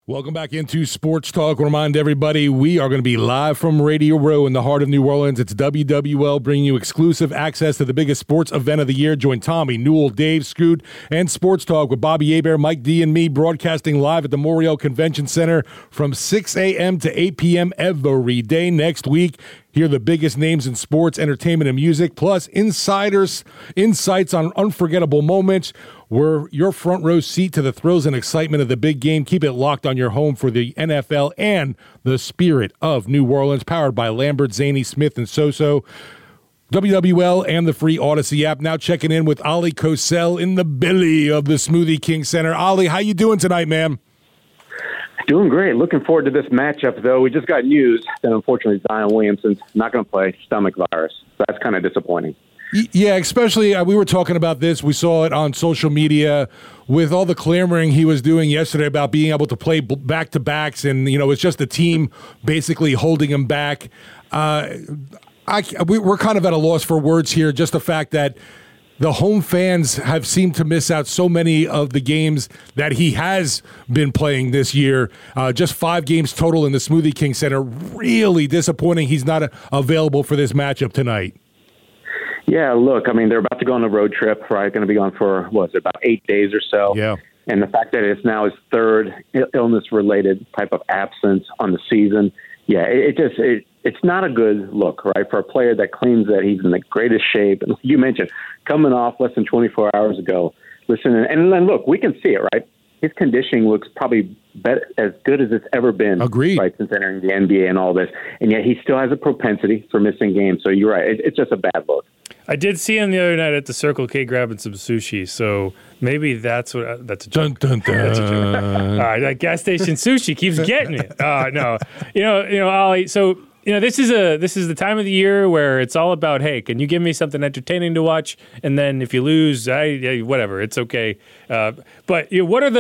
Welcome back into Sports Talk. Remind everybody, we are going to be live from Radio Row in the heart of New Orleans. It's WWL bringing you exclusive access to the biggest sports event of the year. Join Tommy, Newell, Dave, Scoot, and Sports Talk with Bobby Hebert, Mike D, and me, broadcasting live at the Morial Convention Center from 6 a.m. to 8 p.m. every day next week. Hear the biggest names in sports, entertainment, and music, plus insights on unforgettable moments. We're your front row seat to the thrills and excitement of the big game. Keep it locked on your home for the NFL and the spirit of New Orleans, powered by Lambert, Zaney, Smith, and Soso. WWL and the free Odyssey app. Now checking in with Ali Cosell in the belly of the Smoothie King Center. Ali, how you doing tonight, man? Doing great. Looking forward to this matchup, though. We just got news that, unfortunately, Zion Williamson's not going to play, stomach virus. So that's kind of disappointing. Yeah, especially we were talking about this. We saw it on social media with all the clamoring he was doing yesterday about being able to play back-to-backs, and, it's just the team basically holding him back. We're kind of at a loss for words here, just the fact that the home fans have seemed to miss out so many of the games that he has been playing this year. Just 5 games total in the Smoothie King Center. Really disappointing he's not available for this matchup tonight. Yeah, look, they're about to go on a road trip, right? Going to be gone for, about 8 days or so. Yeah. And the fact that it's now his third illness-related type of absence on the season, yeah, it's not a good look, right, for a player that claims that he's in the greatest shape. And you mentioned coming off less than 24 hours ago. Listen, and then look, we can see it, right? His conditioning looks probably as good as it's ever been. Agreed. Right, since entering the NBA and all this. And yet he still has a propensity for missing games. So you're right. It's just a bad look. I did see him the other night at the Circle K grabbing some sushi, so maybe that's a joke. That's a joke. That gas station sushi keeps getting it. No, Ali. So this is the time of the year where it's all about, hey, can you give me something entertaining to watch? And then if you lose, whatever, it's okay. But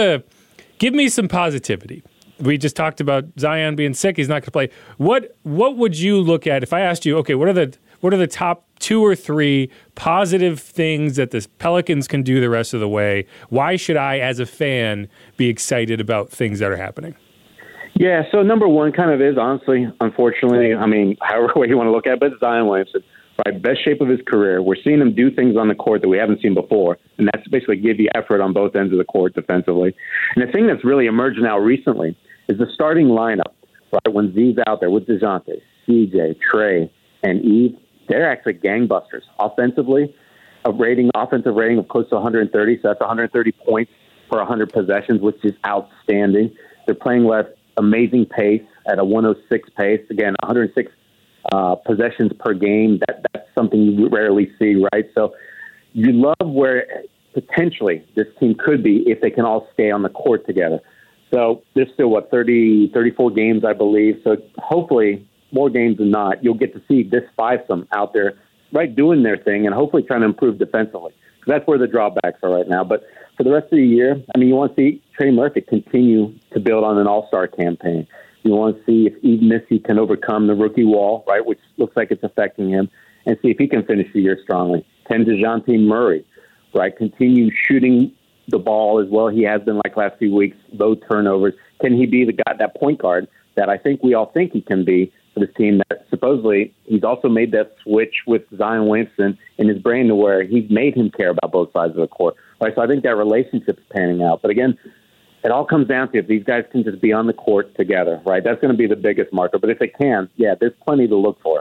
give me some positivity. We just talked about Zion being sick; he's not going to play. What would you look at if I asked you? Okay, what are the top 2 or 3 positive things that the Pelicans can do the rest of the way? Why should I, as a fan, be excited about things that are happening? Yeah, so number one kind of is, honestly, unfortunately, however way you want to look at it, but it's Zion Williamson, right? Best shape of his career. We're seeing him do things on the court that we haven't seen before, and that's basically give you effort on both ends of the court defensively. And the thing that's really emerged now recently is the starting lineup, right? When Z's out there with DeJounte, CJ, Trey, and Eve, they're actually gangbusters. Offensively, offensive rating of close to 130, so that's 130 points per 100 possessions, which is outstanding. They're playing with amazing pace at a 106 pace. Again, 106 possessions per game. That's something you rarely see, right? So you love where potentially this team could be if they can all stay on the court together. So there's still, 34 games, I believe. So hopefully, more games than not, you'll get to see this fivesome out there, right, doing their thing and hopefully trying to improve defensively. That's where the drawbacks are right now. But for the rest of the year, you want to see Trey Murphy continue to build on an all-star campaign. You want to see if Eve Missy can overcome the rookie wall, right, which looks like it's affecting him, and see if he can finish the year strongly. Can DeJounte Murray, right, continue shooting the ball as well he has been like last few weeks, low turnovers. Can he be the guy, that point guard that I think we all think he can be for this team, that supposedly he's also made that switch with Zion Williamson in his brain to where he's made him care about both sides of the court. Right, so I think that relationship's panning out. But again, it all comes down to if these guys can just be on the court together, right? That's going to be the biggest marker. But if they can, yeah, there's plenty to look for.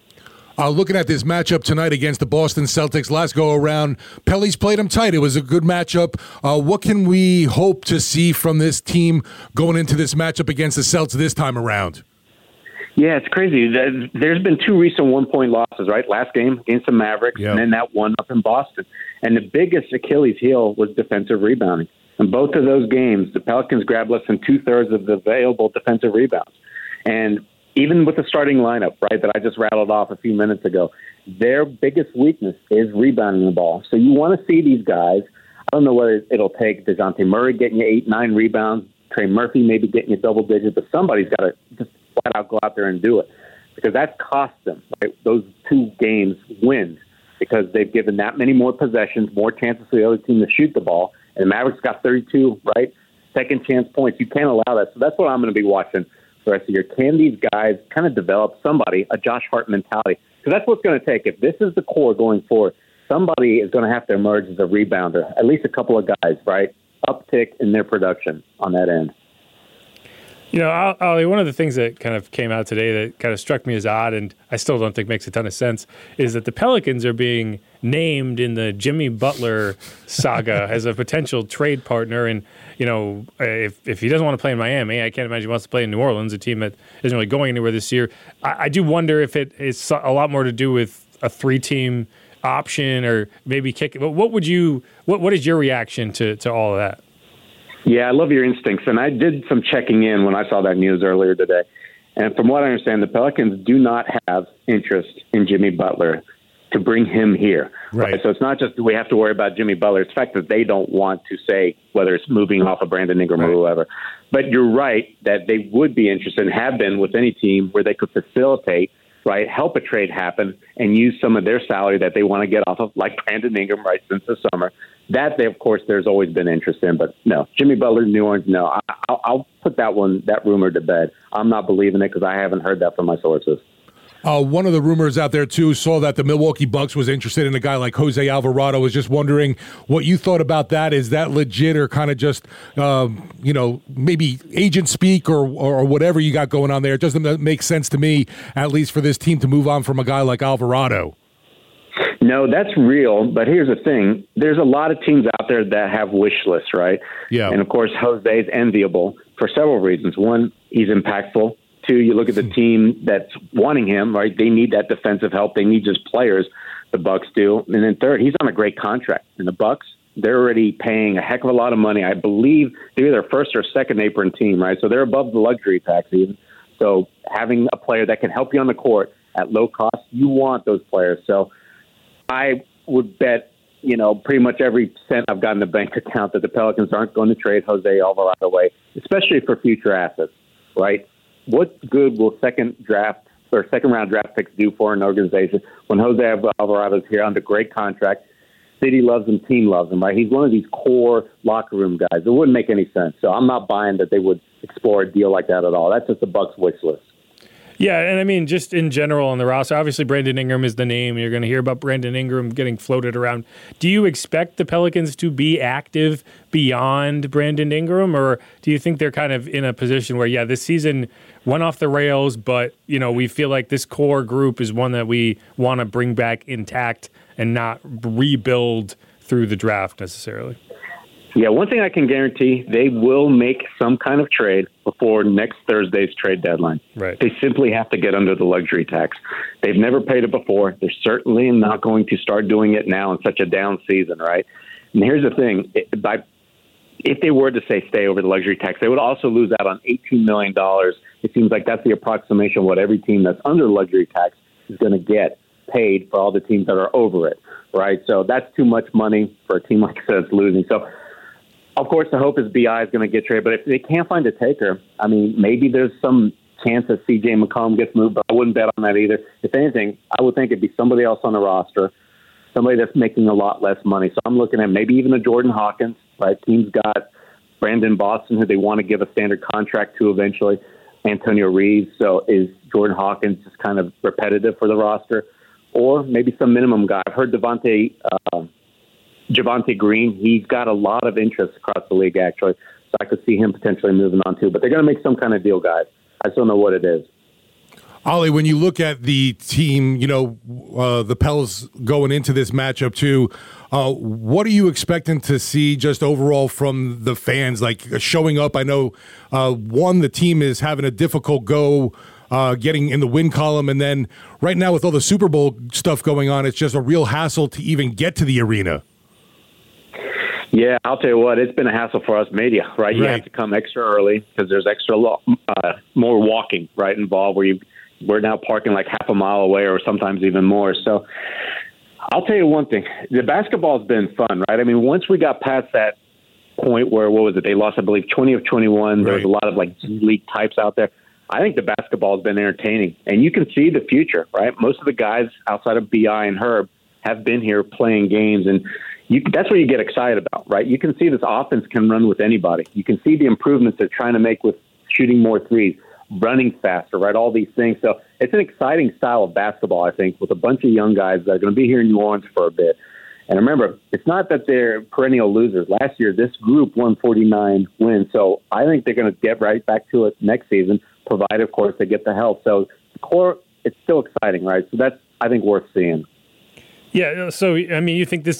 Looking at this matchup tonight against the Boston Celtics, last go-around, Pelly's played them tight. It was a good matchup. What can we hope to see from this team going into this matchup against the Celtics this time around? Yeah, it's crazy. There's been 2 recent one-point losses, right? Last game against the Mavericks, and then that one up in Boston. And the biggest Achilles heel was defensive rebounding. In both of those games, the Pelicans grabbed less than 2/3 of the available defensive rebounds. And even with the starting lineup, right, that I just rattled off a few minutes ago, their biggest weakness is rebounding the ball. So you want to see these guys. I don't know whether it'll take DeJounte Murray getting you 8-9 rebounds, Trey Murphy maybe getting you double digits, but somebody's got to just flat out go out there and do it, because that's cost them, right? Those 2 games wins because they've given that many more possessions, more chances for the other team to shoot the ball. And the Mavericks got 32, right? second chance points. You can't allow that. So that's what I'm going to be watching the rest of the year. Can these guys kind of develop a Josh Hart mentality? Because that's what's going to take. If this is the core going forward, somebody is going to have to emerge as a rebounder, at least a couple of guys, right? Uptick in their production on that end. You know, Ollie, one of the things that kind of came out today that kind of struck me as odd, and I still don't think makes a ton of sense, is that the Pelicans are being named in the Jimmy Butler saga as a potential trade partner. And, you know, if he doesn't want to play in Miami, I can't imagine he wants to play in New Orleans, a team that isn't really going anywhere this year. I do wonder if it is a lot more to do with a 3-team option or maybe kick. What is your reaction to all of that? Yeah, I love your instincts. And I did some checking in when I saw that news earlier today. And from what I understand, the Pelicans do not have interest in Jimmy Butler to bring him here. Right. So it's not just do we have to worry about Jimmy Butler. It's the fact that they don't want to say whether it's moving off of Brandon Ingram or whoever. But you're right that they would be interested and have been with any team where they could facilitate, right, help a trade happen and use some of their salary that they want to get off of, like Brandon Ingram, right, since the summer. That, of course, there's always been interest in. But no, Jimmy Butler, New Orleans, no. I'll put that rumor to bed. I'm not believing it because I haven't heard that from my sources. One of the rumors out there, too, saw that the Milwaukee Bucks was interested in a guy like Jose Alvarado. Was just wondering what you thought about that. Is that legit or kind of just, maybe agent speak or whatever you got going on there? It doesn't make sense to me, at least for this team, to move on from a guy like Alvarado. No, that's real. But here's the thing. There's a lot of teams out there that have wish lists, right? Yeah. And, of course, Jose is enviable for several reasons. One, he's impactful. Two, you look at the team that's wanting him, right? They need that defensive help. They need just players, the Bucks do. And then third, he's on a great contract. And the Bucks, they're already paying a heck of a lot of money. I believe they're either first or second apron team, right? So they're above the luxury tax even. So having a player that can help you on the court at low cost, you want those players. So I would bet, pretty much every cent I've got in the bank account that the Pelicans aren't going to trade Jose Alvarado away, especially for future assets, right? What good will second round draft picks do for an organization when Jose Alvarado is here under great contract? City loves him, team loves him, right? He's one of these core locker room guys. It wouldn't make any sense. So I'm not buying that they would explore a deal like that at all. That's just the Bucks wish list. Yeah, and I mean, just in general on the roster, obviously Brandon Ingram is the name. You're going to hear about Brandon Ingram getting floated around. Do you expect the Pelicans to be active beyond Brandon Ingram, or do you think they're kind of in a position where, this season went off the rails, but, we feel like this core group is one that we want to bring back intact and not rebuild through the draft necessarily? Yeah, one thing I can guarantee, they will make some kind of trade before next Thursday's trade deadline. Right. They simply have to get under the luxury tax. They've never paid it before. They're certainly not going to start doing it now in such a down season, right? And here's the thing. If they were to say stay over the luxury tax, they would also lose out on $18 million. It seems like that's the approximation of what every team that's under the luxury tax is going to get paid for all the teams that are over it, right? So that's too much money for a team like I said that's losing. So, of course, the hope is BI is going to get traded, but if they can't find a taker, I mean, maybe there's some chance that CJ McCollum gets moved, but I wouldn't bet on that either. If anything, I would think it'd be somebody else on the roster, somebody that's making a lot less money. So I'm looking at maybe even a Jordan Hawkins, right? Team's got Brandon Boston, who they want to give a standard contract to eventually, Antonio Reeves. So is Jordan Hawkins just kind of repetitive for the roster? Or maybe some minimum guy. I've heard Javonte Green, he's got a lot of interest across the league, actually. So I could see him potentially moving on, too. But they're going to make some kind of deal, guys. I just don't know what it is. Ollie, when you look at the team, the Pels going into this matchup, too, what are you expecting to see just overall from the fans, like showing up? I know, the team is having a difficult go getting in the win column. And then right now with all the Super Bowl stuff going on, it's just a real hassle to even get to the arena. Yeah, I'll tell you what, it's been a hassle for us media, right? You have to come extra early because there's extra more walking, right, involved where we're now parking like half a mile away or sometimes even more. So I'll tell you one thing. The basketball's been fun, right? I mean, once we got past that point where, they lost, I believe, 20 of 21. Right. There was a lot of, G League types out there. I think the basketball has been entertaining. And you can see the future, right? Most of the guys outside of B.I. and Herb have been here playing games. And, that's what you get excited about, right? You can see this offense can run with anybody. You can see the improvements they're trying to make with shooting more threes, running faster, right? All these things. So it's an exciting style of basketball, I think, with a bunch of young guys that are going to be here in New Orleans for a bit. And remember, it's not that they're perennial losers. Last year, this group won 49 wins. So I think they're going to get right back to it next season, provided, of course, they get the help. So the core, it's still exciting, right? So that's, I think, worth seeing. Yeah. So, I mean, you think this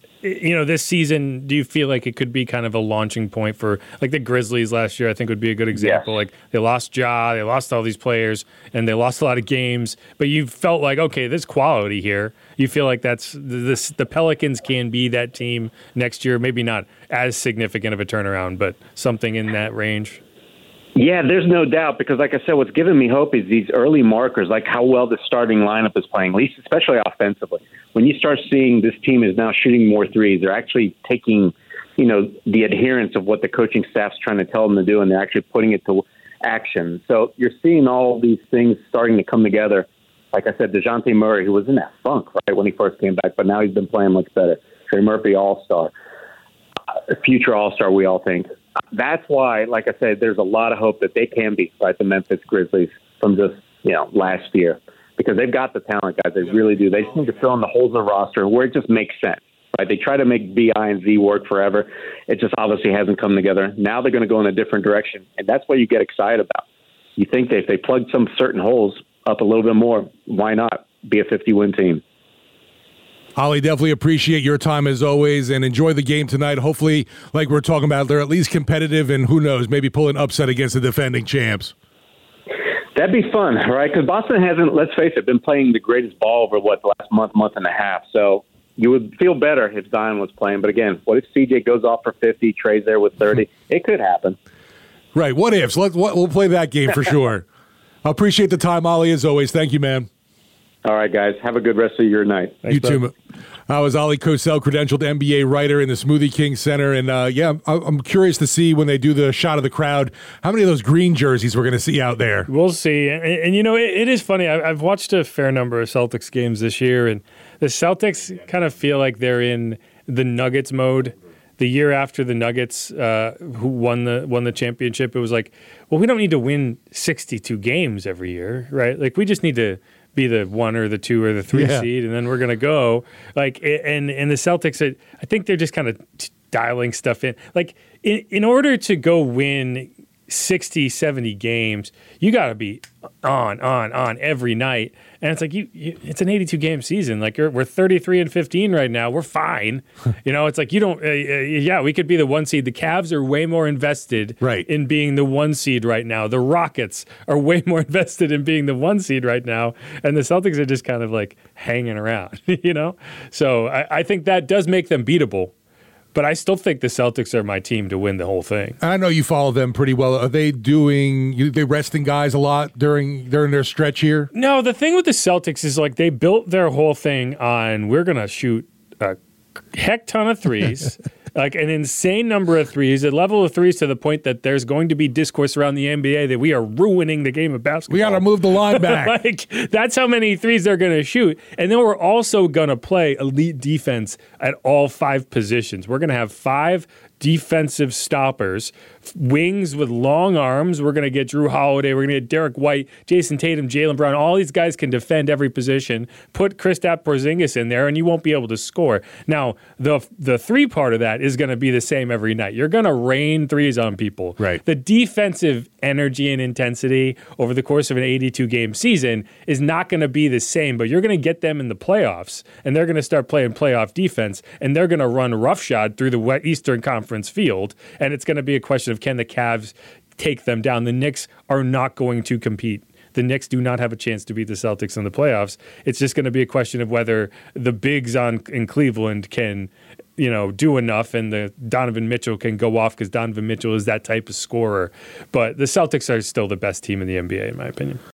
season, do you feel like it could be kind of a launching point for, like, the Grizzlies last year, I think would be a good example. Yes. Like, they lost Ja, they lost all these players, and they lost a lot of games, but you felt like, okay, there's quality here. You feel like the Pelicans can be that team next year, maybe not as significant of a turnaround, but something in that range? Yeah, there's no doubt, because like I said, what's giving me hope is these early markers, like how well the starting lineup is playing, at least especially offensively. When you start seeing this team is now shooting more threes, they're actually taking, the adherence of what the coaching staff's trying to tell them to do, and they're actually putting it to action. So you're seeing all these things starting to come together. Like I said, DeJounte Murray, who was in that funk, right, when he first came back, but now he's been playing much better. Trey Murphy, All-Star. Future All-Star, we all think. That's why, like I said, there's a lot of hope that they can be like the Memphis Grizzlies from just, last year, because they've got the talent, guys. They really do. They just need to fill in the holes of the roster where it just makes sense, right? They try to make B.I. and Z work forever. It just obviously hasn't come together. Now they're going to go in a different direction, and that's what you get excited about. You think that if they plug some certain holes up a little bit more, why not be a 50-win team? Ollie, definitely appreciate your time as always, and enjoy the game tonight. Hopefully, like we're talking about, they're at least competitive, and who knows, maybe pull an upset against the defending champs. That'd be fun, right? Because Boston hasn't, let's face it, been playing the greatest ball over, the last month and a half. So you would feel better if Zion was playing. But again, what if CJ goes off for 50, Trey's there with 30? It could happen. Right, what ifs? We'll play that game for sure. I appreciate the time, Ollie, as always. Thank you, man. All right, guys. Have a good rest of your night. Thanks, you too. I was Ollie Cosell, credentialed NBA writer in the Smoothie King Center. And, I'm curious to see when they do the shot of the crowd, how many of those green jerseys we're going to see out there. We'll see. And it is funny. I've watched a fair number of Celtics games this year, and the Celtics kind of feel like they're in the Nuggets mode. The year after the Nuggets, who won the championship, it was like, well, we don't need to win 62 games every year, right? Like, we just need to be the 1 or the 2 or the 3 seed, and then we're going to go. Like, and the Celtics, I think they're just kind of dialing stuff in. Like, in order to go win 60, 70 games, you got to be on every night. And it's like, it's an 82-game season. Like, we're 33-15 right now. We're fine. It's like, you don't, we could be the 1 seed. The Cavs are way more invested in being the 1 seed right now. The Rockets are way more invested in being the 1 seed right now. And the Celtics are just kind of like hanging around, So I think that does make them beatable. But I still think the Celtics are my team to win the whole thing. I know you follow them pretty well. Are they they resting guys a lot during their stretch here? No, the thing with the Celtics is, like, they built their whole thing on, we're going to shoot a heck ton of threes, like an insane number of threes, a level of threes to the point that there's going to be discourse around the NBA that we are ruining the game of basketball. We got to move the line back. Like, that's how many threes they're going to shoot. And then we're also going to play elite defense at all 5 positions. We're going to have 5 defensive stoppers, wings with long arms. We're going to get Drew Holiday. We're going to get Derek White, Jason Tatum, Jaylen Brown. All these guys can defend every position. Put Kristaps Porzingis in there, and you won't be able to score. Now, the 3 part of that is going to be the same every night. You're going to rain threes on people. Right. The defensive energy and intensity over the course of an 82-game season is not going to be the same, but you're going to get them in the playoffs, and they're going to start playing playoff defense, and they're going to run roughshod through the Eastern Conference field, and it's going to be a question of, can the Cavs take them down? The Knicks are not going to compete. The Knicks do not have a chance to beat the Celtics in the playoffs. It's just going to be a question of whether the bigs in Cleveland can, do enough, and the Donovan Mitchell can go off, because Donovan Mitchell is that type of scorer. But the Celtics are still the best team in the NBA, in my opinion.